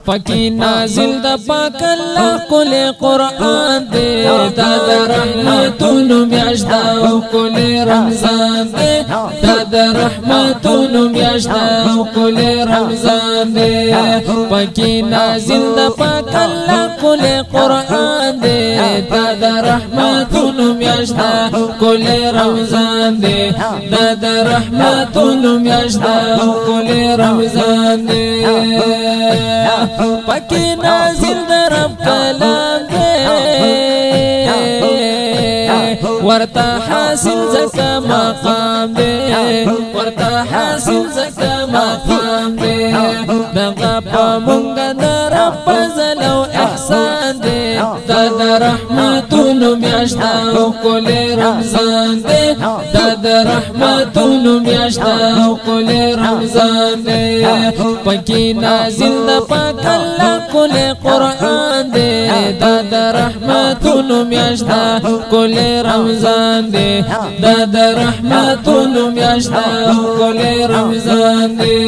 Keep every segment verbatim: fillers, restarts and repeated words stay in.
پکی نازل د پاک الله کل قرآن دے دا د رحمتونو میاشت او کل رمضان دے دا د رحمتونو میاشت او کل رمضان دے پکی نازل د پاک الله کل قرآن دے دا د رحمتونو میاشت او کل رمضان دے دا د رحمتونو میاشت او کل رمضان دے پکی نازل در رب کلام دے ورطا حاصل زکا مقام دے ورطا حاصل زکا مقام دے دغا پا منگا در رب فضل و احسان دے دا دا رحمتونو میاشتا و کل رمضان دے دا دا رحمتونو میاشتا و کل رمضان دے پکی نازل دا پاک اللہ کل قرآن دے دا دا رحمتونو میاشتا کل رمضان دے دا دا رحمتونو میاشتا کل رمضان دے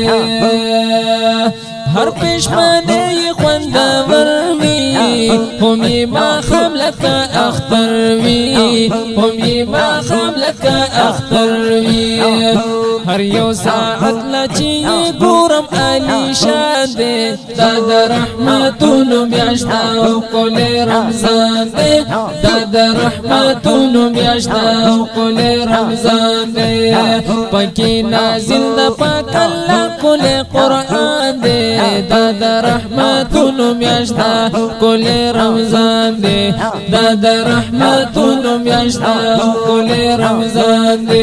ہر پیشمانے یہ خوندور وی هم ما خام لکا اختر وی هم ما خام لکا اختر وی ہر یو ساعت لچی گورم علی شان دے دا دا رحمتونو میاشتا کل رمضان دے دا دا رحمتونو میاشتا کل رمضان دے پکی نازل دا پاک اللہ کل قرآن دے دا دا رحمتونو میاشتا کل رمضان دے دا دا رحمتونو میاشتا کل رمضان دے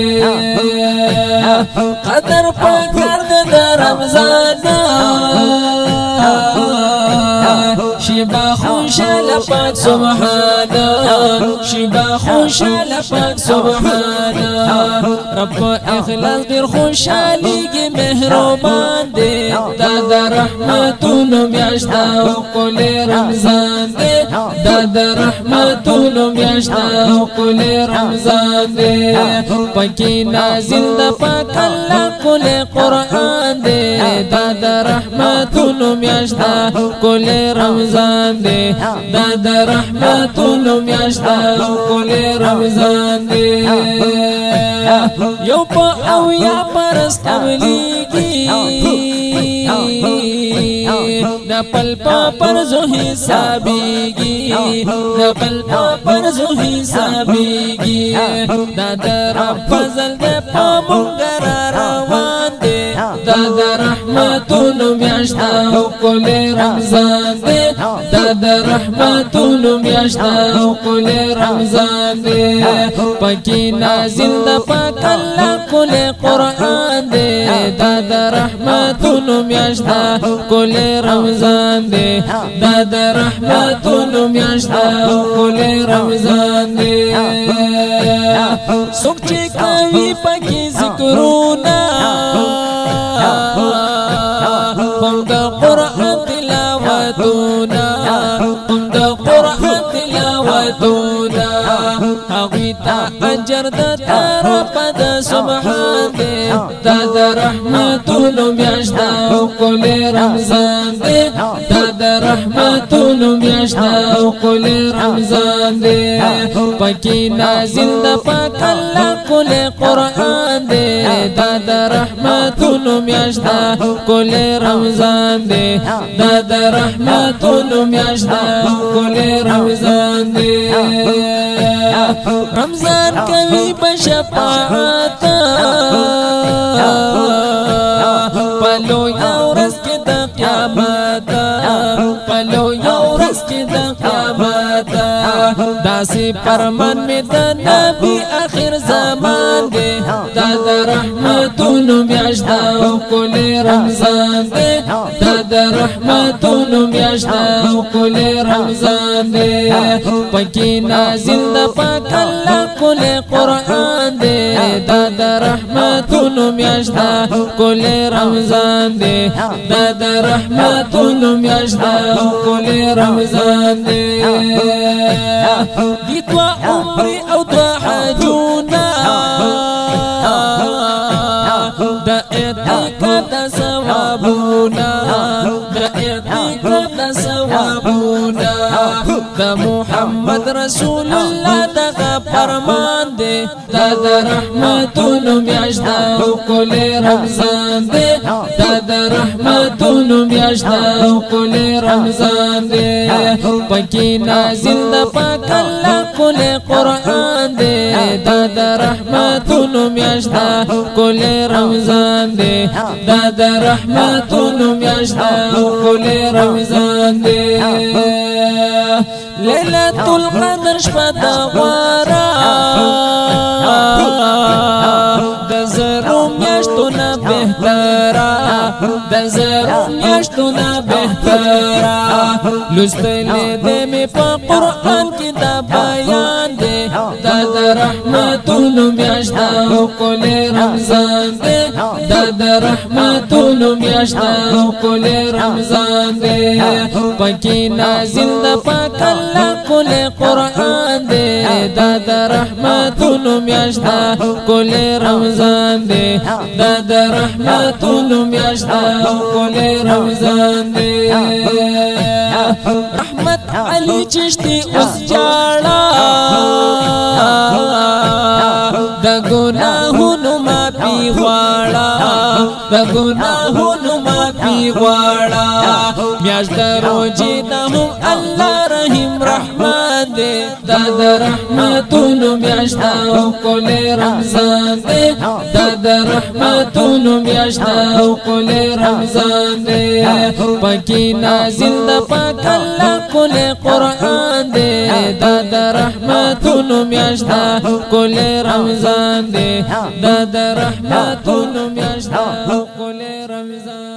قدر پکر دا رمضان شبا خوشال پاک سبحانا شبا خوشال پاک سبحانا رب اخلاص دیر خوشالی کی مہربان دے دا دا رحمتونو میاشتا کل رمضان دے دا دا رحمتونو میاشتا کل رمضان دے پکی نازل دا پاک اللہ کل قرآن دے دا دا رحمتونو میاشتا کل رمضان دے دا دا رحمتونو میاشتا کل رمضان دے یو پا او یا پرست تبلیغی دا پل پا پر زو حسابیگی دا پل پا پر زو حسابیگی دا دا رب فضل دے پا منگر روان دے دا دا رحمتونو میاشتا کل رمضان دے دا دا رحمتونو میاشتا کل رمضان دے پکی نازل دا پاک اللہ کل قرآن دے دا دا رحمتونو میاشتا کل رمضان دے دا دا رحمتونو میاشتا کل رمضان دے سوک چی کوي پکی ذکرونا هم دا قرآن تلاوتونا هم دا قرآن تلاوتونا هغوی تا اجر دا طرف دا سبحان دے دا دا رحمتونو میاشتا کل رمضان دے دا دا رحمتونو میاشتا کل رمضان دے پکی نازل دا پاک اللہ کل قرآن دے دا دا رحمتونو میاشتا کل رمضان دے دا دا رحمتونو میاشتا کل رمضان دے رمضان کوي بشفاعت پلو یو رس کی دا قیامت پلو یو رس کی دا قیامت داسی پرمن میں دا نبی آخر زمان دے دا دا رحمتونو میاشتا کل رمضان دے دا دا رحمتونو میاشتا کل رمضان دے پکی نازل دا پاک اللہ کل قرآن دے دا دا رحمتونو میاشتا کل رمضان دے دا دا رحمتونو میاشتا کل رمضان دے دی دوا عمری او دوا حجونا دا اعتقاد ثوابونا دا اعتقاد دا ثوابونه دا محمد رسول الله دغه فرمان دی دا د رحمتونو میاشت دا ښکل رمضان دی دا د رحمتونو میاشت دا ښکل رمضان دی پکې نازل د پاک الله ښکل قرآن دی دا د رحمتونو میاشت دا ښکل رمضان دی دا د رحمتونو میاشت دا ښکل رمضان دی لیلۃ القدر شپه د غوره د زرو میاشتو نه بهتره د زرو میاشتو نه بهتره لوستلې دې مې په قرآن کې دا بیان دی دا د رحمتونو میاشت دا ښکل رمضان دی دا د رحمتونو میاشت دا ښکل رمضان دی پکې نازل د پاک الله ښکل قرآن دی دا د رحمتونو میاشت دا ښکل رمضان دی دا د رحمتونو میاشت دا ښکل رمضان دی رحمت علی چشتی اوس جاړه د ګناهونو معافي غواړه د ګناهونو معافي غواړه میاشت د روزې ده هم الله رحیم رحمان دی دا د رحمتونو میاشت ده ښکل رمضان دی دا د رحمتونو میاشت ده ښکل رمضان دی پکې نازل د پاک الله ښکل قرآن دی دا د رحمتونو میاشت ده ښکل رمضان دی دا د رحمتونو میاشت ده ښکل رمضان